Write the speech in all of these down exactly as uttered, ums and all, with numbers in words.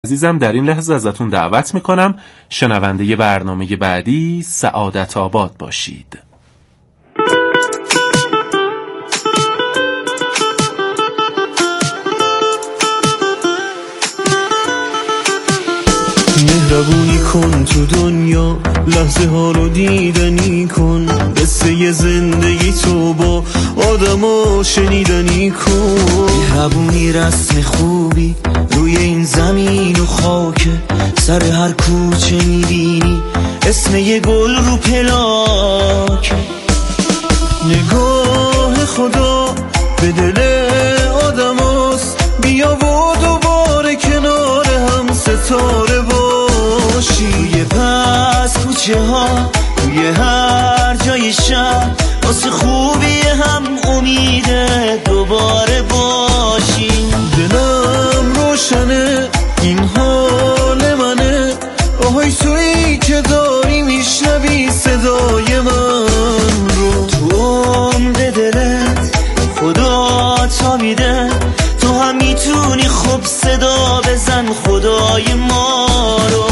عزیزم در این لحظه ازتون دعوت میکنم شنونده برنامه بعدی سعادت آباد باشید. مهربونی کن تو دنیا، لحظه ها رو دیدنی کن، قصه زندگی تو با آدما شنیدنی کن. مهربونی رسم خوبی روی این زمین و خاک، سر هر کوچه میبینی اسم یه گل رو پلاک. نگاه خدا به دل آدم هست، بیا و دوباره کنار هم ستاره باشی. توی پس کوچه ها، توی هر جای شهر، واسه خوبی هم امیده دوباره باشی. دلم روشنه این حال منه، آهای تویی که داری میشنوی صدای من رو. تو عمق دلت خدا تابیده، تو هم میتونی خوب صدا بزن خدای ما رو.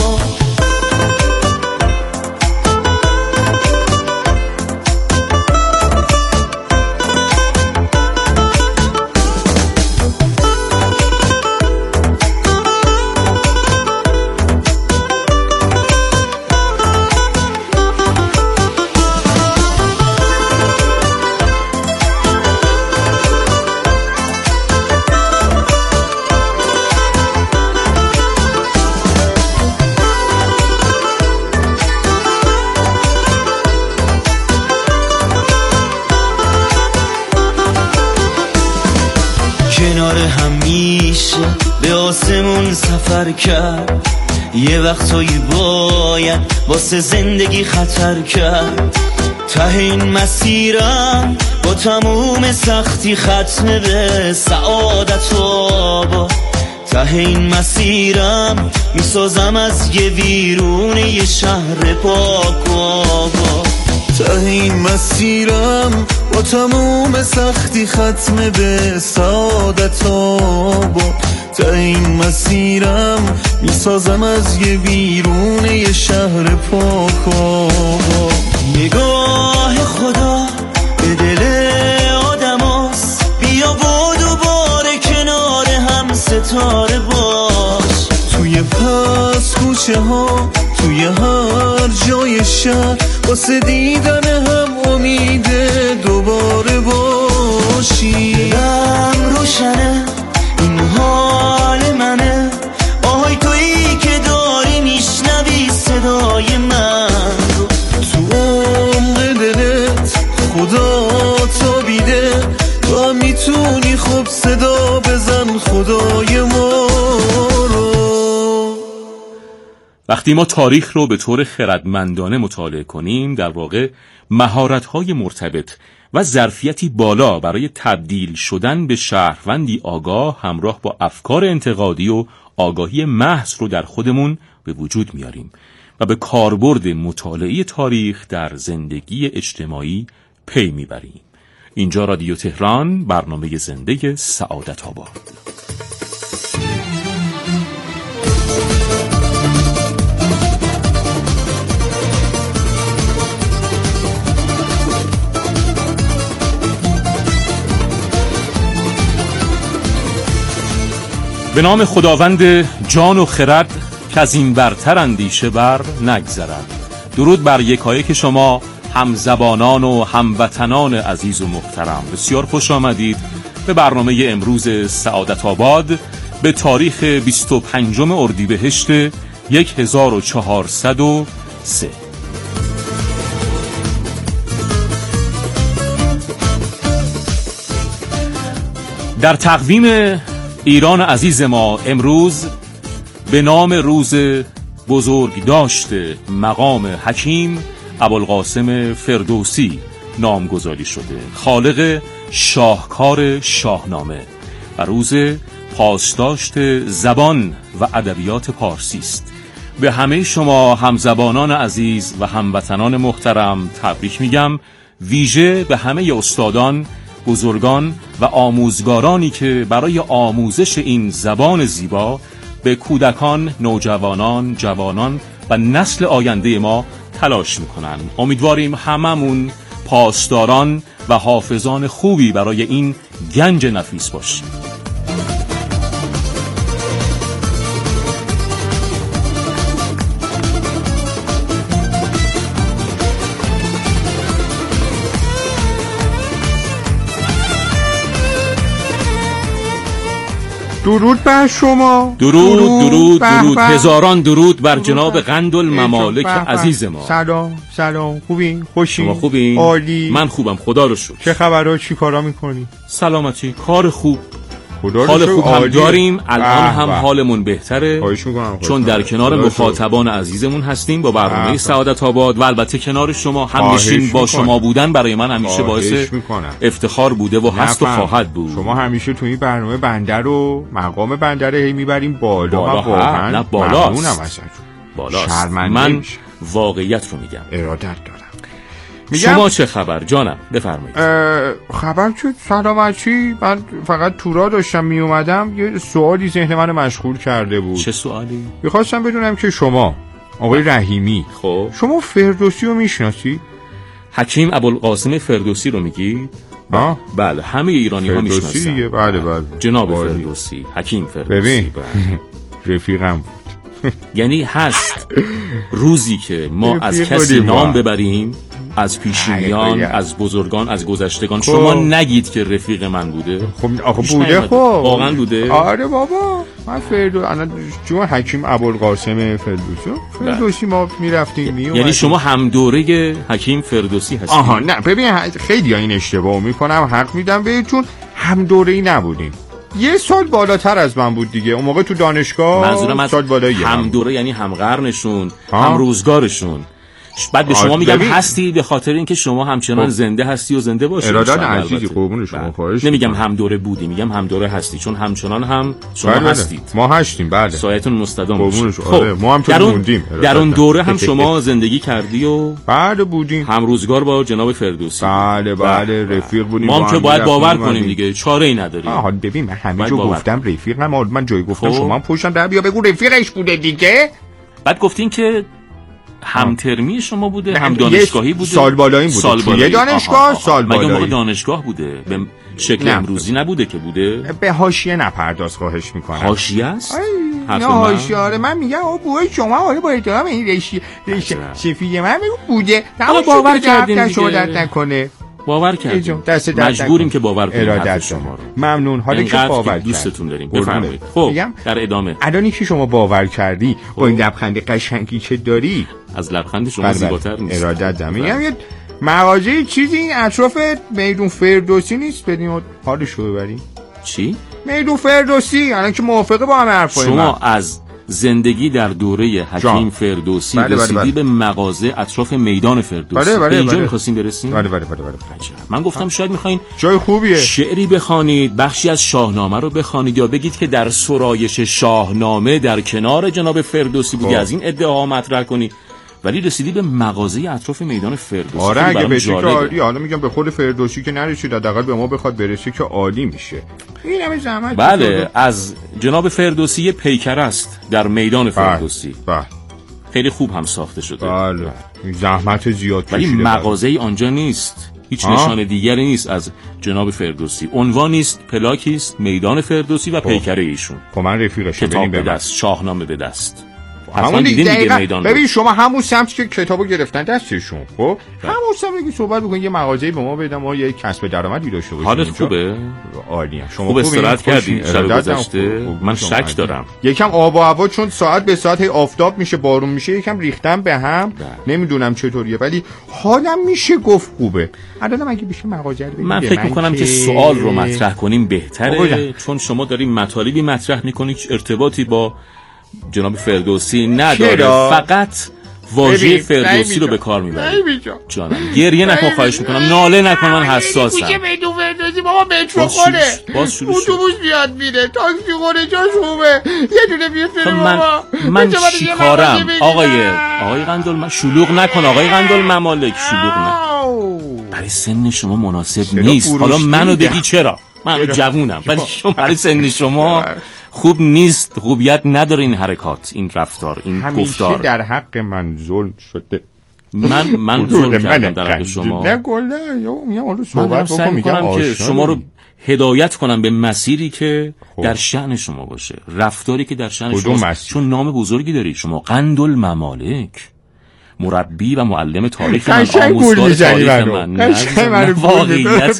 کنار هم میشه به آسمون سفر کرد، یه وقتایی باید واسه زندگی خطر کرد. ته این مسیرم با تموم سختی ختم به سعادت آباد. ته این مسیرم میسازم از یه ویرون یه شهر پاک و آباد. ته این مسیرم با تموم سختی ختم به سعادت آباد. ته این مسیرم میسازم از یه ویرون یه شهر پاک و آباد. نگاه خدا به دل آدم هست، بیا و دوباره کنار هم ستاره باش. توی پس کوچه ها، توی هر جای شهر، واسه دیدن هم امیده دوباره باشی. دلم روشنه این حال منه، آهای تویی که داری میشنوی صدای من رو. تو عمق دلت خدا تابیده، تو هم میتونی خوب صدا بزن خدای ما رو. وقتی ما تاریخ رو به طور خردمندانه مطالعه کنیم، در واقع مهارت‌های مرتبط و ظرفیتی بالا برای تبدیل شدن به شهروندی آگاه همراه با افکار انتقادی و آگاهی محض رو در خودمون به وجود میاریم و به کاربرد مطالعه تاریخ در زندگی اجتماعی پی میبریم. اینجا رادیو تهران، برنامه زنده سعادت آباد. به نام خداوند جان و خرد که از این برتر اندیشه بر نگذرد. درود بر یکایک شما همزبانان و هموطنان عزیز و محترم. بسیار خوش آمدید به برنامه امروز سعادت آباد به تاریخ بیست و پنجم اردیبهشت هزار و چهارصد و سه. در تقویم ایران عزیز ما امروز به نام روز بزرگ داشته مقام حکیم ابوالقاسم فردوسی نامگذاری شده، خالق شاهکار شاهنامه، و روز پاسداشت زبان و ادبیات پارسی است. به همه شما همزبانان عزیز و هموطنان محترم تبریک میگم، ویژه به همه استادان، بزرگان و آموزگارانی که برای آموزش این زبان زیبا به کودکان، نوجوانان، جوانان و نسل آینده ما تلاش میکنن. امیدواریم هممون پاسداران و حافظان خوبی برای این گنج نفیس باشیم. درود بر شما. درود درود درود, درود. بح بح. هزاران درود بر درود جناب قندل ممالک عزیز ما. سلام سلام، خوبین؟ خوشین؟ شما خوبین؟ عالی. من خوبم خدا رو شکر. چه خبرها؟ چی کارا میکنی؟ سلامتی، کار خوب، خدا حال خوب هم داریم. الان بح هم بح. حالمون بهتره میکنم چون در کنار مخاطبان عزیزمون هستیم با برنامه بح سعادت آباد و البته کنار شما همنشین با شما بودن برای من همیشه باعث افتخار بوده و هست و خواهد بود. شما همیشه تو این برنامه بنده رو، مقام بنده رو هی میبریم بالا. بالا و واقعا نه بالاست. بالاست. من واقعیت رو میگم. ارادت دارم. شما چه خبر جانم؟ بفرمایید. خبر چه سلامتی. من فقط تورا داشتم می اومدم یه سوالی ذهن منو مشغول کرده بود. چه سوالی؟ میخواستم بدونم که شما آقای رحیمی، خب شما فردوسی رو میشناسی؟ حکیم ابوالقاسم فردوسی رو میگی؟ ها؟ بله همه ایرانی ها میشناسن. بله بله. جناب بالی. فردوسی، حکیم فردوسی. ببین رفیقم بود. یعنی هست روزی که ما از کسی نام ببریم، از پیشینیان، از بزرگان، از گذشتگان، خب. شما نگید که رفیق من بوده. خب آخه بوده. خب واقعا بوده. آره بابا، من فردوسی انا جون حکیم ابوالقاسم فردوسی فردوسی ما میرفتیم می یعنی شما هم دوره حکیم فردوسی هستید؟ آها نه ببین خیلی این اشتباه میکنم، حق میدم بهتون، هم دوره‌ای نبودیم. یه سال بالاتر از من بود دیگه اون موقع تو دانشگاه. منظورم سال بالایی هم دوره یعنی هم قرنشون، هم روزگارشون. بعد به شما میگم هستی به خاطر اینکه شما همچنان زنده هستی و زنده باشی. ارادت عزیزی قربون شما خواهش. نمیگم هم دوره بودی، میگم هم دوره هستی چون همچنان هم شما بله هستید. ما هستیم بله. سایتون مستدام قربون شما. آره ما هم در اون در اون دوره هم شما زندگی کردی و بله بودیم. هم روزگار با جناب فردوسی. بله بله رفیق بودیم. ما هم که باید باور کنیم دیگه، چاره ای نداریم. آها ببین من همه جو گفتم رفیقم، من جایی گفتم شما پشتم در بیا بگو رفیقش بوده دیگه. بعد گفتین که هم ترمی شما بوده، هم دانشگاهی بوده. سال بالایی بوده. سال بالایی دانشگاه، سال بالایی. مگه موقع دانشگاه بوده؟ به شکل امروزی نبوده که بوده؟ به حاشیه نپرداز خواهش میکنم. حاشیه است؟ نه حاشیه. آره من میگم او بوی شما آره با احترام این رشی شفیه من بگو بوده. حالا باور کردین شما درد نکنه. باور کردیم. مجبوریم که باور کنیم حرف شما رو. ممنون. حالا که باور کردید دوستتون داریم. بفرمایید. خب در ادامه. الانی که شما باور کردی با این لبخند قشنگی که داری، از لبخند شما زیباتر نیست. ارادت دارم. میگم یه مغازه چیزی این اطراف میدون فردوسی نیست بدیم حالشو ببریم؟ چی؟ میدون فردوسی. الان که موافقه با همه حرفای شما من. از زندگی در دوره حکیم فردوسی بله رسیدی بله بله. به مغازه اطراف میدان فردوسی. بله بله اینجا بله. می‌خواستیم برسیم. بله بله بله بله. من گفتم شاید می‌خواین جای خوبیه شعری بخوانید، بخشی از شاهنامه رو بخوانید یا بگید که در سرایش شاهنامه در کنار جناب فردوسی بودی، از این ادعا مطرح کنی، ولی رسیدی به مغازه اطراف میدان فردوسی. آره اگه بشه که عالی. حالا میگم به خود فردوسی که نرسید حداقل به ما بخواد برسه که عالی میشه. این همه زحمت. بله از جناب فردوسی پیکر است در میدان فردوسی. بله خیلی خوب هم ساخته شده. بله زحمت زیاد کشیده. ولی مغازه ای آنجا نیست، هیچ نشان دیگری نیست از جناب فردوسی. عنوان نیست، پلاکی است، میدان فردوسی و پیکر ایشون. خب من رفیقشم. کتاب به دست، شاهنامه به دست. همون دیگه میدان. ببین شما همون سمت که کتابو گرفتن دستشون، خب همون سمت که صحبت بکنید یه مغازه‌ای به ما بدم ما یه کسب درآمدی داشته باشیم. حالت خوبه؟ عالیه. شما خوب استراحت کردی شب گذشته؟ من شک دارم. یکم آب و هوا چون ساعت به ساعت آفتاب میشه، بارون میشه، یکم ریختم به هم. نمیدونم چطوریه ولی حالم میشه گفت خوبه. الان اگه بشه مغازه رو من فکر می‌کنم که سوال رو مطرح کنیم بهتره، چون شما دارین مطالبی مطرح می‌کنید که ارتباطی با جناب فردوسی نداره. چرا؟ فقط واژه فردوسی رو به کار میبرید. جانم گریه نکن خواهش میکنم، ناله نکن، من حساسم. کوچه میدون فردوسی بابا مترو خوره، اتوبوس میاد میره، تاکسی خوره، جاش خوبه، یه دونه بیفته بابا. من چیکارم آقای آقای قندل؟ من شلوغ نکن آقای قندل ممالک، شلوغ نکن. برای سن شما مناسب نیست. حالا منو بگی چرا؟ من جوونم ولی شما برای سن شما خوب نیست، خوبیت نداره این حرکات، این رفتار، این گفتار. همیشه در حق من ظلم شده. من من ظلم کردم در حق شما. نه گله میام اون رو صحبت بکنم میگم که شما رو هدایت کنم به مسیری که خوب. در شأن شما باشه، رفتاری که در شأن شما، چون نام بزرگی داری شما، قندالممالک، مربی و معلم تاریخ من، آموزگار تاریخ من. قشنگ من واقعیت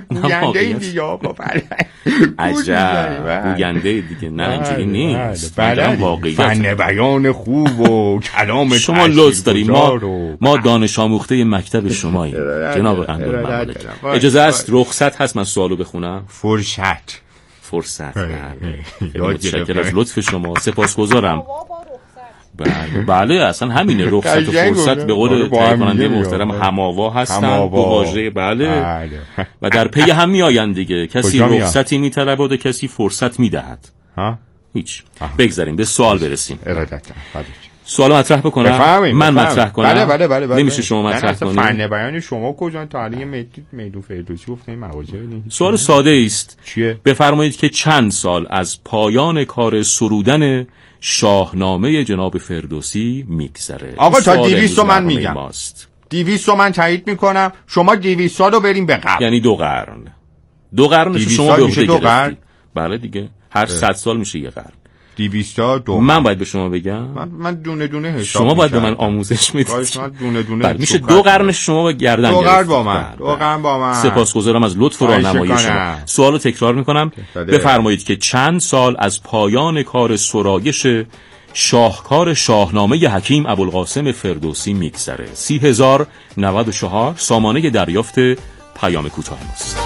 عجب گوینده دیگه، نه اینجوری نیست. واقعیت فن بیان خوب و کلام شما لطف داری. ما ما دانش آموخته مکتب شماییم جناب قندالممالک. اجازه است رخصت هست من سوالو بخونم؟ فرصت فرصت. متشکرم از لطف شما، سپاسگزارم. بله بله اصلا همینه، رخصت و فرصت به قول کننده محترم هماوا هستن با واژه بله و در پی هم میآیند دیگه. کسی رخصتی میطلبه و کسی فرصت میدهد. ها هیچ. بگذاریم به سوال برسیم. سوال مطرح بکنم؟ بفهمیم. من مطرح کنم؟ بله بله بله بله. نمیشه شما مطرح کنید؟ فن بیان شما کجا تا الان میدون فردوسی گفت این مواجه نیست. سوال ساده است. چیه؟ بفرمایید که چند سال از پایان کار سرودن شاهنامه جناب فردوسی میگذره؟ آقا تا دویست من میگم. دویست من تایید میکنم. شما دویست رو بریم به قبل. یعنی دو قرن. دو قرن شما به عهده گرفتید. بله دیگه. هر صد سال میشه یه قرن. دویست دو من باید به شما بگم؟ من من دونه دونه حساب شما باید به من آموزش میدید. من دونه دونه میشه دو قرن شما با گردن دو گرفت. قرن با من. دو قرن با من. سپاسگزارم از لطف و راهنمایی شما. سوالو تکرار میکنم. بفرمایید که چند سال از پایان کار سرایش شاهکار شاهنامه حکیم ابوالقاسم فردوسی میگذره؟ سی هزار و نود و چهار سامانه دریافت پیام کوتاه ماست.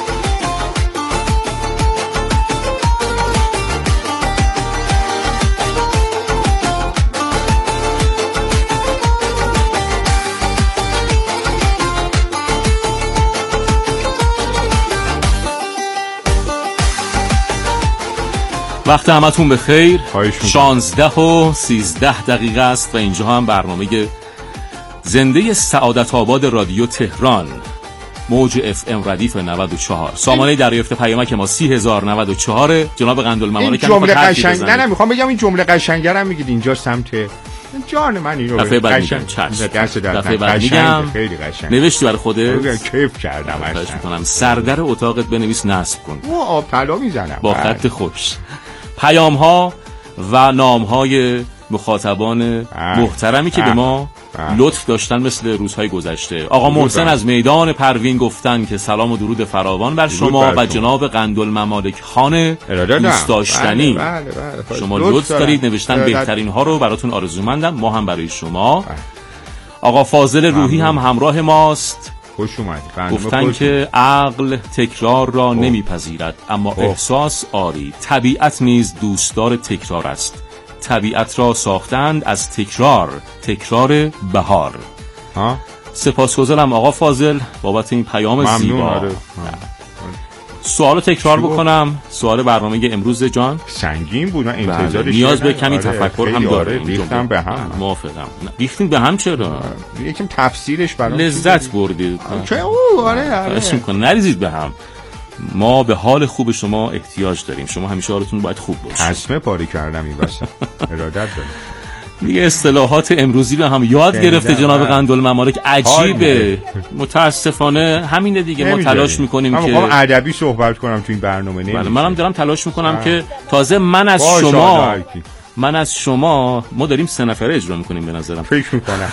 وقت همتون به خیر. شانزده و سیزده دقیقه است و اینجا هم برنامه زنده سعادت آباد رادیو تهران، موج اف ام ردیف نود و چهار، سامانه دریافت پیامک ما سی هزار و نود و چهار. جناب قندالممالک این جمله قشنگ نه نه میخوام بگم این جمله قشنگرم میگید اینجا سمت جان من اینو دفعه بعد میگم. دفعه بعد میگم. خیلی قشنگ نوشتی برای خودت؟ کیف کردم. خواهش میکنم سردر اتاقت بنویس نصب کن. او آب طلا میزنم با خط خوش. پیام ها و نام های مخاطبان محترمی که به ما لطف داشتن مثل روزهای گذشته. آقا محسن از میدان پروین گفتن که سلام و درود فراوان بر شما و جناب قندالممالک خان دوست داشتنی. شما لطف دارید نوشتن بهترین ها رو براتون آرزومندم، ما هم برای شما. آقا فاضل روحی هم همراه ماست. خوش اومدید. گفتن که عقل تکرار را اوه. نمیپذیرد اما اوه. احساس آری. طبیعت نیز دوستدار تکرار است. طبیعت را ساختند از تکرار، تکرار بهار. ها؟ سپاسگزارم آقا فاضل بابت این پیام زیبا. سوالو تکرار بکنم. سوال برنامه امروز جان سنگین بود، من انتظارش نیاز به کمی تفکر هم داره. ریختم به هم. موافقم. ریختین به هم چرا؟ یکم تفسیرش برام لذت بردید. چه او آره آره. نریزید به هم. ما به حال خوب شما احتیاج داریم. شما همیشه حالتون باید خوب باشه. اسمه پاری کردم این واسه. ارادت دارم. دیگه اصطلاحات امروزی رو هم یاد گرفته جناب قندالممالک. عجیبه. متاسفانه همینه دیگه. ما تلاش میکنیم که من ادبی صحبت کنم تو این برنامه. نمیشه. بله منم دارم تلاش میکنم که تازه من از شما من از شما ما داریم سه نفره اجرا میکنیم به نظرم. فکر میکنم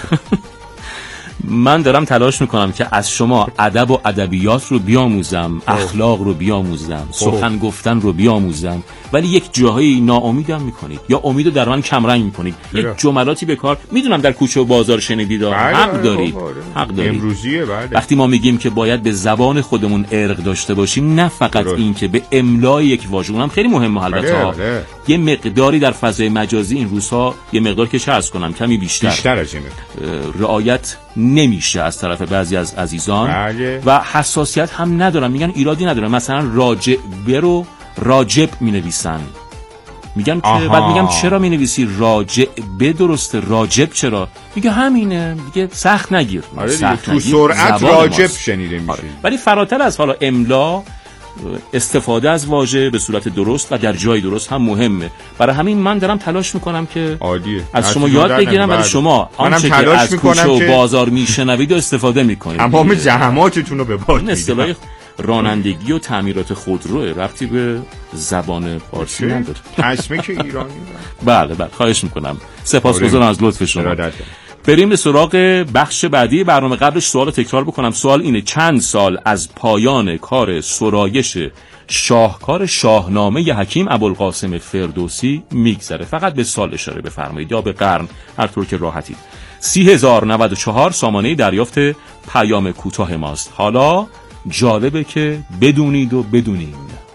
من دارم تلاش میکنم که از شما ادب و ادبیات رو بیاموزم، اخلاق رو بیاموزم، سخن گفتن رو بیاموزم، ولی یک جاهایی ناامیدم میکنید یا امیدو در من کمرنگ میکنید. یک جملاتی به کار میدونم در کوچه و بازار شنیدید. حق دارید. حق دارید. امروزیه بعد وقتی ما میگیم که باید به زبان خودمون ارق داشته باشیم، نه فقط این که به املای یک واژه، اونم خیلی مهمه البته. یه مقداری در فضای مجازی این روزها یه مقدار که چه عرض کنم کمی بیشتر بیشتر از این رعایت نمیشه از طرف بعضی از عزیزان بله. و حساسیت هم ندارن، میگن ایرادی نداره. مثلا راجع برو راجب مینویسن، میگن که آها. بعد میگم چرا مینویسی راجع به؟ درسته راجب چرا؟ میگه همینه دیگه، سخت نگیر. آره سخت تو نگیر. سرعت راجب شنیده میشه. آره. ولی فراتر از حالا املا استفاده از واژه به صورت درست و در جای درست هم مهمه. برای همین من دارم تلاش میکنم که عالیه. از شما یاد بگیرم، ولی شما آنچه که از کوچه و بازار میشنوید و استفاده میکنید. تمام زحماتتون رو به باد میدید. اصطلاح رانندگی و تعمیرات خودرو ربطی به زبان فارسی نداره. اسمی که ایرانی. بله بله خواهش میکنم. سپاسگزارم از لطف شما. بریم به سراغ بخش بعدی برنامه. قبلش سوال تکرار بکنم. سوال اینه: چند سال از پایان کار سرایش شاهکار شاهنامه ی حکیم ابوالقاسم فردوسی میگذره؟ فقط به سال اشاره بفرمایید یا به قرن، هر طور که راحتید. سی هزار و نود و چهار سامانه دریافت پیام کوتاه ماست. حالا جالبه که بدونید و بدونیم.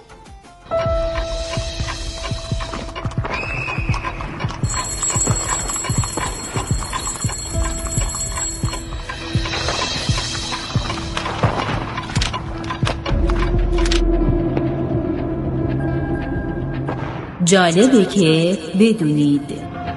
جالبه که بدونید.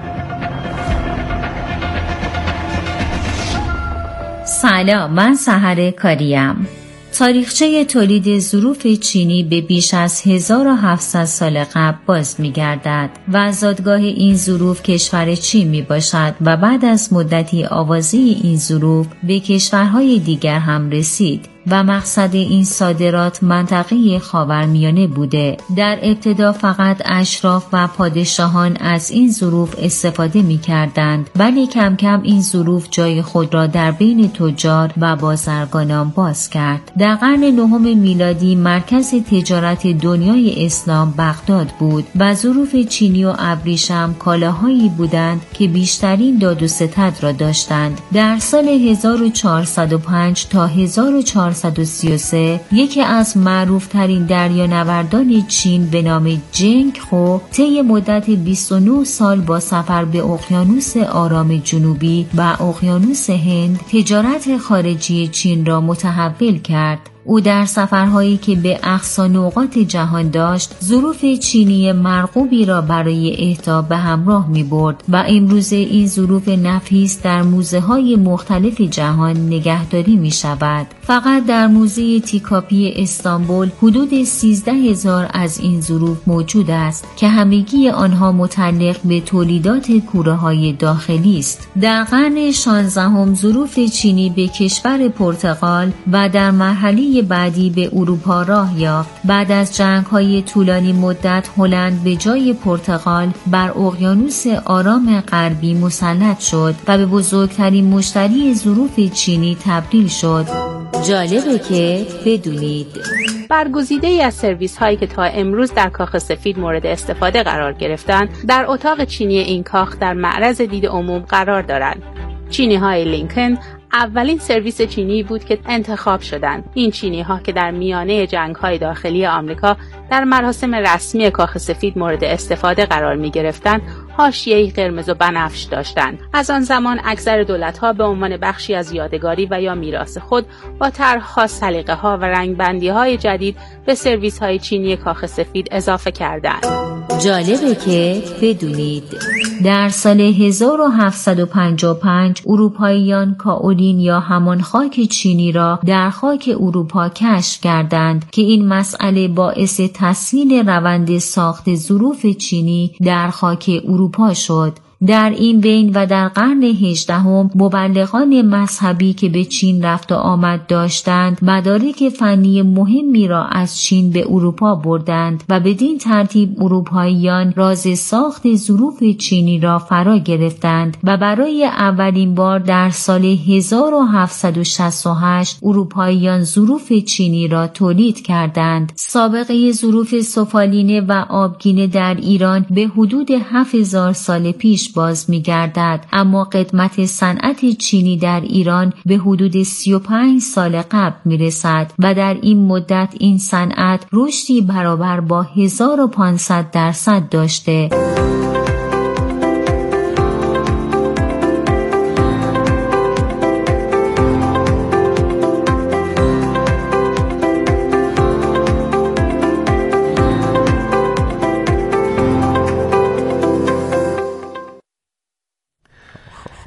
سلام، من سحر کاریم. تاریخچه تولید ظروف چینی به بیش از هزار و هفتصد سال قبل باز می‌گردد و زادگاه این ظروف کشور چین میباشد و بعد از مدتی آوازی این ظروف به کشورهای دیگر هم رسید و مقصد این صادرات منطقه خاورمیانه بوده. در ابتدا فقط اشراف و پادشاهان از این ظروف استفاده می کردند، ولی کم کم این ظروف جای خود را در بین تجار و بازرگانان باز کرد. در قرن نهم میلادی مرکز تجارت دنیای اسلام بغداد بود و ظروف چینی و ابریشم کالاهایی بودند که بیشترین داد و ستد را داشتند. در سال هزار و چهارصد و پنج تا هزار و چهارصد و سی و سه یکی از معروفترین دریانوردان چین به نام جنگ خو طی مدت بیست و نه سال با سفر به اقیانوس آرام جنوبی و اقیانوس هند تجارت خارجی چین را متحول کرد. او در سفرهایی که به اقصا نقاط جهان داشت ظروف چینی مرغوبی را برای اهدا به همراه می برد و امروزه این ظروف نفیس در موزه های مختلف جهان نگهداری می شود. فقط در موزه تیکاپی استانبول حدود سیزده هزار از این ظروف موجود است که همگی آنها متعلق به تولیدات کوره های داخلی است. در قرن شانزدهم ظروف چینی به کشور پرتغال و در مرحله بعدی به اروپا راه یافت. بعد از جنگ‌های طولانی مدت هلند به جای پرتغال بر اقیانوس آرام غربی مسلط شد و به بزرگترین مشتری ظروف چینی تبدیل شد. جالبه که بدونید. برگزیده‌ای از سرویس‌هایی که تا امروز در کاخ سفید مورد استفاده قرار گرفتند، در اتاق چینی این کاخ در معرض دید عموم قرار دارند. چینی‌های لینکن اولین سرویس چینی بود که انتخاب شدند. این چینی‌ها که در میانه جنگ‌های داخلی آمریکا در مراسم رسمی کاخ سفید مورد استفاده قرار می‌گرفتند، حاشیه‌ای قرمز و بنفش داشتند. از آن زمان اکثر دولت‌ها به عنوان بخشی از یادگاری و یا میراث خود با طرح‌ها، سلیقه‌ها و رنگبندی‌های جدید به سرویس‌های چینی کاخ سفید اضافه کردند. جالبه که بدونید. در سال هزار و هفتصد و پنجاه و پنج اروپاییان کائولین یا همان خاک چینی را در خاک اروپا کشف کردند که این مسئله باعث تسهیل روند ساخت ظروف چینی در خاک اروپا شد. در این بین و در قرن هجدهم مبلغان مذهبی که به چین رفت و آمد داشتند مدارک فنی مهمی را از چین به اروپا بردند و بدین ترتیب اروپاییان راز ساخت ظروف چینی را فرا گرفتند و برای اولین بار در سال هزار و هفتصد و شصت و هشت اروپاییان ظروف چینی را تولید کردند. سابقه ظروف سفالینه و آبگینه در ایران به حدود هفت هزار سال پیش باز می گردد، اما قدمت صنعت چینی در ایران به حدود سی و پنج سال قبل می رسد و در این مدت این صنعت رشدی برابر با هزار و پانصد درصد داشته.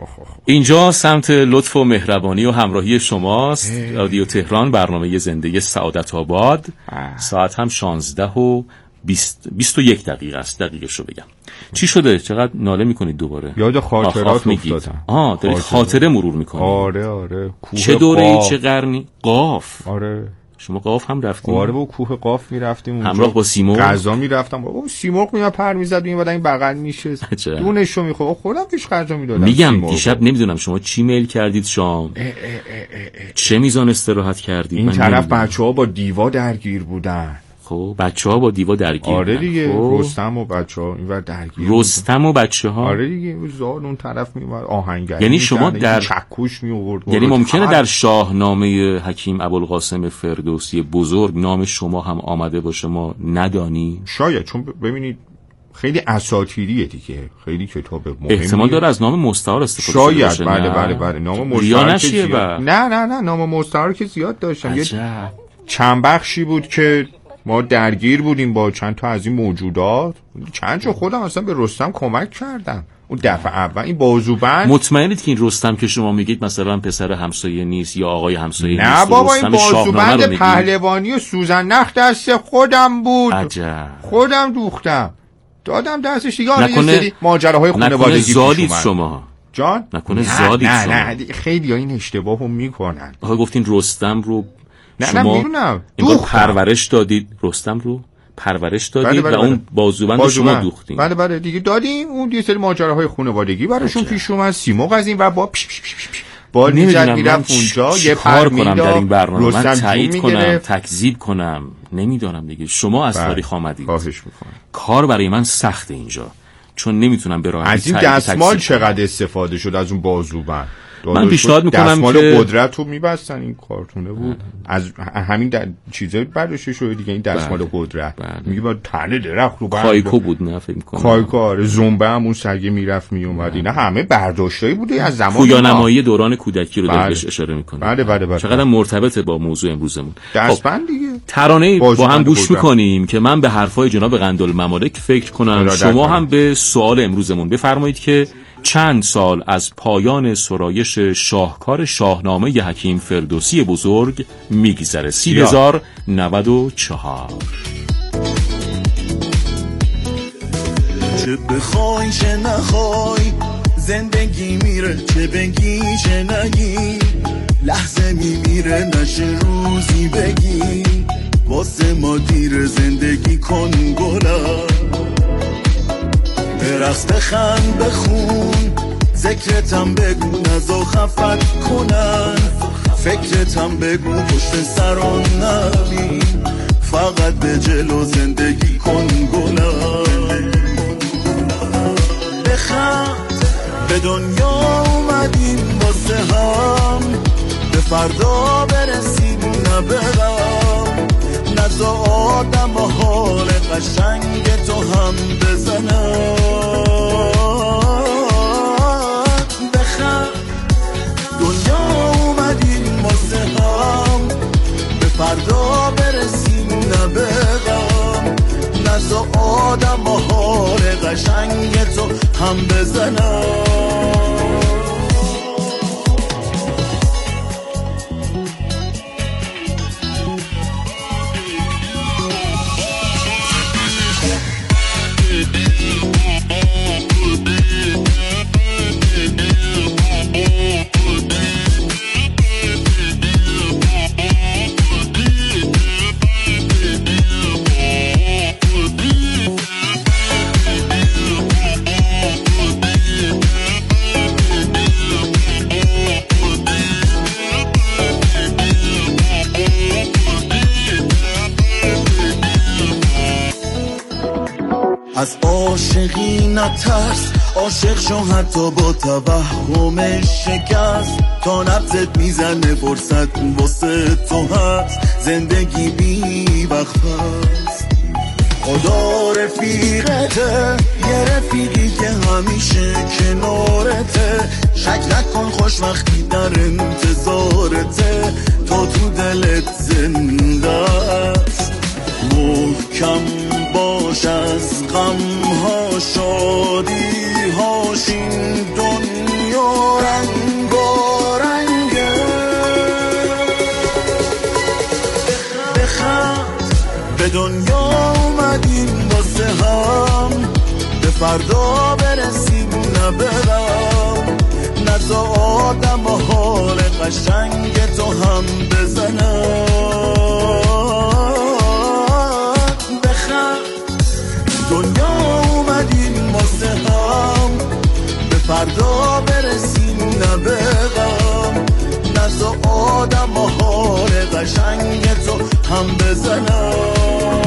اینجا سمت لطف و مهربانی و همراهی شماست. رادیو تهران، برنامه زنده سعادت آباد. ساعت هم شانزده و بیست و یک دقیقه است. دقیقش رو بگم. چی شده؟ چقدر ناله میکنید دوباره؟ یاد خاطرات افتادم. آه داری خاطره مرور میکنی. آره آره. چه دوره چه قرنی؟ قاف. آره. شما قاف هم رفتیم؟ آره با کوه قاف میرفتیم اونجا. همراه با سیمرغ غذا میرفتم. بابا سیمرغ میاد پر میزد این این بغل میشه. دونشو میخورد. خودم پیش غذا میدادم. میگم دیشب نمیدونم شما چی میل کردید شام. اه اه اه اه. چه میزان استراحت کردید؟ این طرف بچه‌ها با دیوا درگیر بودن. خب بچه‌ها با دیوا درگیر. آره دیگه. خب. رستم و بچه‌ها اینور درگیر. رستم و بچه‌ها. آره دیگه. زار اون طرف میومد آهنگری. یعنی شما در چکوش می آورد. یعنی ممکنه در شاهنامه حکیم ابوالقاسم فردوسی بزرگ نام شما هم آمده باشه ما ندانی؟ شاید، چون ببینید خیلی اساطیریه دیگه، خیلی کتاب مهمه. احتمال داره از نام مستعار استفاده شده باشه. شاید بله بله بله نام مستعار که زیاد... با... نه نه نه نام مستعار که زیاد داشتم. یه چند بخشی بود که ما درگیر بودیم با چند تا از این موجودات. چند جا خودم اصلا به رستم کمک کردم اون دفعه اول. این بازوبند مطمئنید که این رستم که شما میگید مثلا پسر همسایه نیست یا آقای همسایه نیست؟ نه بابا این بازوبند پهلوانی و سوزن نخ دست خودم بود. عجب. خودم دوختم دادم دستش دیگه. نکنه سری ماجراهای خانوادگی پیش اومد. شما جان نکنه زادید نه شما؟ نه نه خیلی ها این اشتباهو میکنن. آها گفتین رستم رو نه شما نه میدونم پرورش دادید. رستم رو پرورش دادید. بله بله و اون بازوبند بله شما دوختین. بله بله دیگه دادیم. اون یه سری ماجراهای خانوادگی براشون پیش اومد. سیمرغ از این و با پیش پیش پیش پیش بال میزد میرفت اونجا یه پر کنم در این برنامه من تایید کنم تکذیب کنم نمیدونم دیگه. شما از تاریخ آمدید. خواهش میکنم. کار برای من سخته اینجا چون نمیتونم به راحتی از این دستمال چقدر استفاده شد از اون بازوبند. من پیشنهاد میکنم دستمال که قدرت رو میبستن. این کارتونه بود بله. از همین در... چیزای برداشته شده دیگه. این دستمال بله. قدرت بله. میگه با تنه درخت رو برد. کایکو بود نه فکر میکنم. کایکو آره. زنبه هم اون سگه میرفت میومد. اینا همه برداشتایی بوده از زمان پویانمایی دوران کودکی رو بله. بهش اشاره میکنه. بله بله بله. چقدر مرتبطه با موضوع امروزمون. دستبند دیگه. ترانه با هم گوش میکنیم که من به حرفای جناب قندالممالک فکر کنم. شما هم به سوال امروزمون بفرمایید که چند سال از پایان سرایش شاهکار شاهنامه حکیم فردوسی بزرگ میگذره؟ سی هزار نود و چهار. چه بخوای چه نخوای زندگی میره، چه بگی چه نگی لحظه میمیره، نشه روزی بگی واسه ما دیر زندگی کن گلم. برقص بخند بخون ذکرتم بگو نزا خفت کنن، فکرتم بگو پشت سران نبین، فقط به جلو زندگی کن گلم. بخند به دنیا اومدیم واسه هم، به فردا برسیم نبرم، نزا آدم و حال قشنگ تو هم بزنم. بخند دنیا اومدیم واسه هم، به فردا برسیم نبرم، نزا آدم و حال قشنگ تو هم بزنم. از عاشقی نترس، عاشق شو حتی با توهم شکست، تا نبضت میزنه فرصت واسه تو هست، زندگی بی وقت هست. خدا رفیقته، یه رفیقی که همیشه کنارته، شک نکن خوش وقتی در انتظارته، تا تو دلت زنده است. محکم باش از غم ها شادی هاش، این دنیا فردا برسیم نه بغم، نه تا آدم و حال قشنگ تو هم بزنم. بخند دنیا اومدیم واسه هم، به فردا برسیم نه بغم، نه تا آدم و حال قشنگ تو هم بزنم.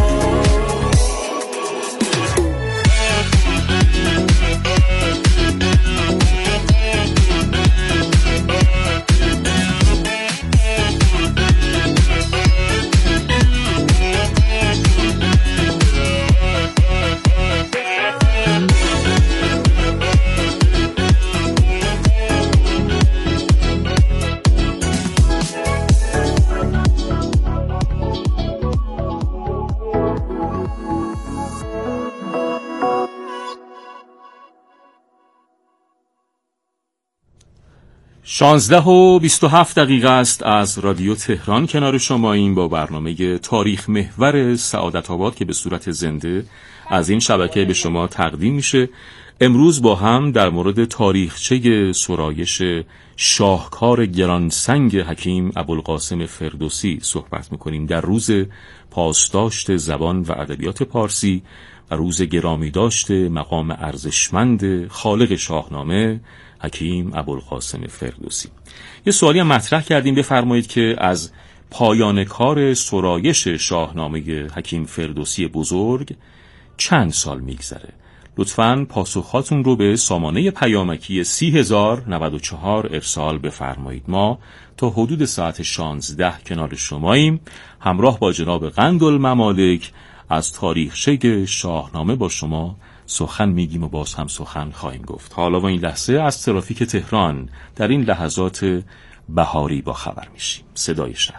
شانزده و بیست و هفت دقیقه است از رادیو تهران کنار شما این با برنامه تاریخ محور سعادت آباد که به صورت زنده از این شبکه به شما تقدیم میشه. امروز با هم در مورد تاریخچه سرایش شاهکار گرانسنگ حکیم ابوالقاسم فردوسی صحبت میکنیم در روز پاسداشت زبان و ادبیات پارسی و روز گرامی داشته مقام ارزشمند خالق شاهنامه حکیم ابوالقاسم فردوسی. یه سوالی هم مطرح کردیم، بفرمایید که از پایان کار سرایش شاهنامه حکیم فردوسی بزرگ چند سال میگذره؟ لطفاً پاسخاتون رو به سامانه پیامکی سی هزار و نود و چهار ارسال بفرمایید. ما تا حدود ساعت شانزده کنار شماییم، همراه با جناب قندالممالک از تاریخچه شاهنامه با شما سخن میگیم و باز هم سخن خواهیم گفت. حالا و این لحظه از ترافیک تهران در این لحظات بهاری با خبر میشیم. صدای شهر.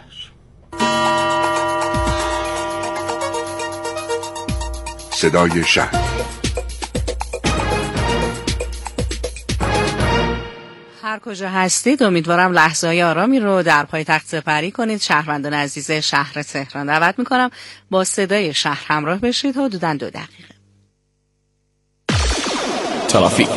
صدای شهر. هر کجا هستید امیدوارم لحظه‌های آرامی رو در پایتخت سپری کنید. شهروندان عزیز شهر تهران دعوت میکنم با صدای شهر همراه بشید. حدوداً دو دقیقه. ترافیک.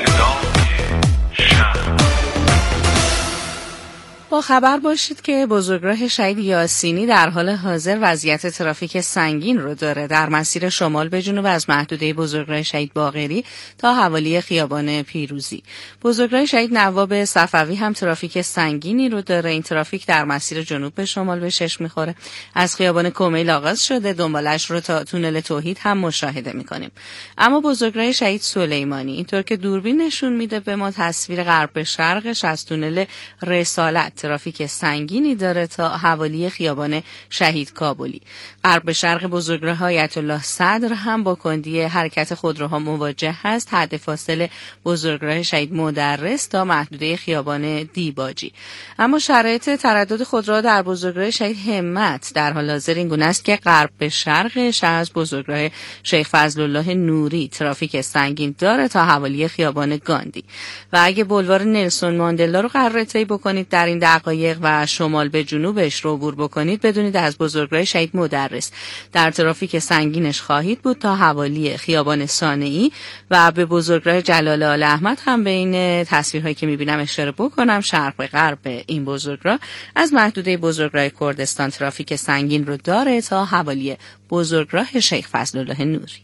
با خبر باشید که بزرگراه شهید یاسینی در حال حاضر وضعیت ترافیک سنگین رو داره. در مسیر شمال به جنوب از محدوده بزرگراه شهید باقری تا حوالی خیابان پیروزی. بزرگراه شهید نواب صفوی هم ترافیک سنگینی رو داره. این ترافیک در مسیر جنوب به شمال به چشم میخوره. از خیابان کمیل آغاز شده، دنبالش رو تا تونل توحید هم مشاهده میکنیم. اما بزرگراه شهید سلیمانی اینطور که دوربین نشون میده به ما تصویر غرب به شرقش از تونل رسالت ترافیک سنگینی داره تا حوالی خیابان شهید کابلی. غرب به شرق بزرگراه آیت الله صدر هم با کندی حرکت خودروها مواجه هست. حد فاصله بزرگراه شهید مدرس تا محدوده خیابان دیباجی. اما شرایط تردد خودروها در بزرگراه شهید همت در حال حاضر این گونه است که غرب به شرقش از بزرگراه شیخ فضل الله نوری ترافیک سنگین داره تا حوالی خیابان گاندی. و اگه بولوار نلسون ماندلا رو قراره طی بکنید در این دقایق و شمال به جنوبش رو عبور بکنید، بدونید از بزرگراه شهید مدرس در ترافیک سنگینش خواهید بود تا حوالی خیابان صانعی. و به بزرگراه جلال آل احمد هم به این تصویرهایی که میبینم اشاره بکنم. شرق به غرب این بزرگراه از محدوده بزرگراه کردستان ترافیک سنگین رو داره تا حوالی بزرگراه شیخ فضل الله نوری.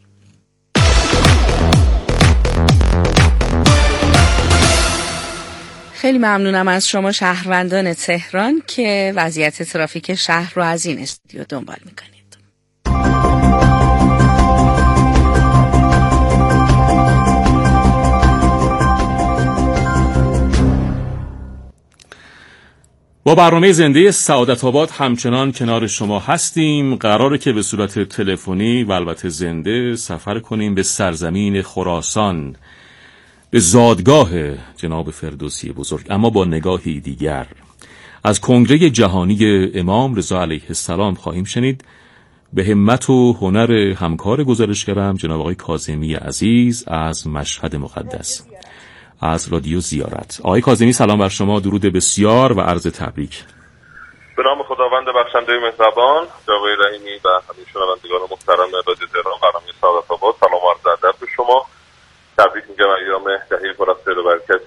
خیلی ممنونم از شما شهروندان تهران که وضعیت ترافیک شهر رو از این استودیو دنبال میکنید. با برنامه زنده سعادت آباد همچنان کنار شما هستیم. قراره که به صورت تلفنی و البته زنده سفر کنیم به سرزمین خراسان، به زادگاه جناب فردوسی بزرگ، اما با نگاهی دیگر. از کنگره جهانی امام رضا علیه السلام خواهیم شنید. به همت و هنر همکار گزارشگرم جناب آقای کاظمی عزیز از مشهد مقدس از رادیو زیارت. آقای کاظمی سلام بر شما، درود بسیار و عرض تبریک. به نام خداوند بخشنده مهربان، جناب رحیمی و همه شنوندگان محترم رادیو تهران برنامه سعادت آباد، سلام و عرض ادب به شما. تبریک میگم ایام دهه پر از خیر و برکت